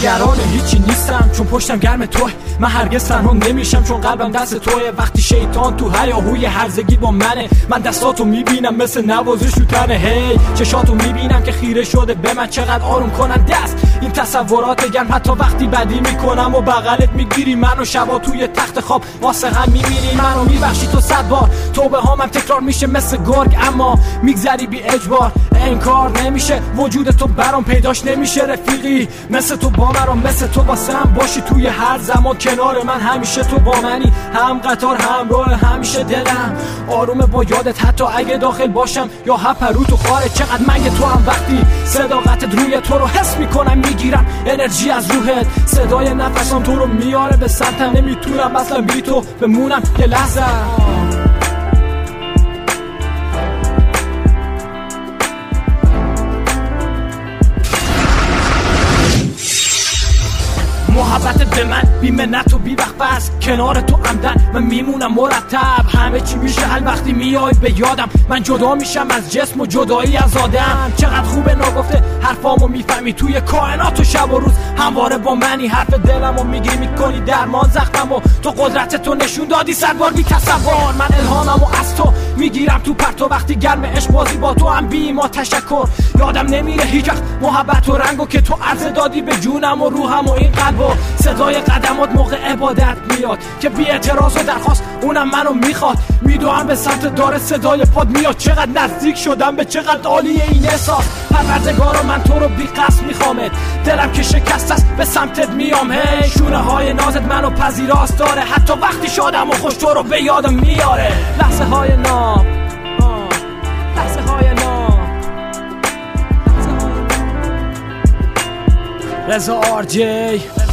نگران هیچی نیستم چون پشتم گرم توه. من هرگز تنها نمیشم چون قلبم دست توه. وقتی شیطان تو هیاهوی هرزگی با منه، من دستاتو میبینم مثل نوازش رو تنه. هی چشاتو میبینم که خیره شده به من، چقدر آروم کنن دست این تصورات گرم. حتی وقتی بدی میکنم و بغلت میگیری منو، شبا توی تخت خواب واسه هم میمیری منو. میبخشی تو 100 بار، توبه هامم تکرار میشه مثل گرگ، اما میگذری بی اجبار. انکار نمیشه وجود تو برام، پیداش نمیشه رفیقی مثل تو با من، مثل تو واسم باشی توی هر زمان کنار من. همیشه تو با منی، هم قطار همراه همیشه دلم آرومه با یادت، حتی اگه داخل باشم یا هپرو تو خارج. چقدر مگه تو هم وقتی صداقتت روی تو رو حس میکنم، میگیرم انرژی از روحت. صدای نفسم تو رو میاره به سمتم، نمیتونم اصلا بی تو بمونم یه لحظه. محبتت به من بی منت و بی وقت بس، کنار تو عمدن من میمونم مرتب. همه چی میشه حل وقتی میای به یادم، من جدا میشم از جسم و جدایی از آدم. چقدر خوبه نگفته حرفامو میفهمی، توی کائنات و شب و روز همواره با منی. حرف دلمو میگی میکنی درمان زخممو، تو قدرتتو نشون دادی 100 بار بی تصور. من الهاممو از تو میگیرم تو پرتو، وقتی گرم عشق بازی با تو هم بی ما تشکر. یادم نمیره هیچ وقت محبت و رنگو که تو عرضه دادی به جونم و روحم و این قلبو. صدای قدمات موقع عبادت میاد که بی اعتراض و درخواست اونم منو میخواد. میدوام به سمت داره صدای پاد میاد، چقدر نزدیک شدم به چقدر عالیه این احساس. پروردگارا من تو رو بی قصد میخوامت، دلم که شکست است به سمتت میام. هی شونه های نازت منو پذیراست داره، حتی وقتی شادم و خوش تو رو به یادم میاره. لحظه های ناب، لحظه های ناب. رضا آر جی.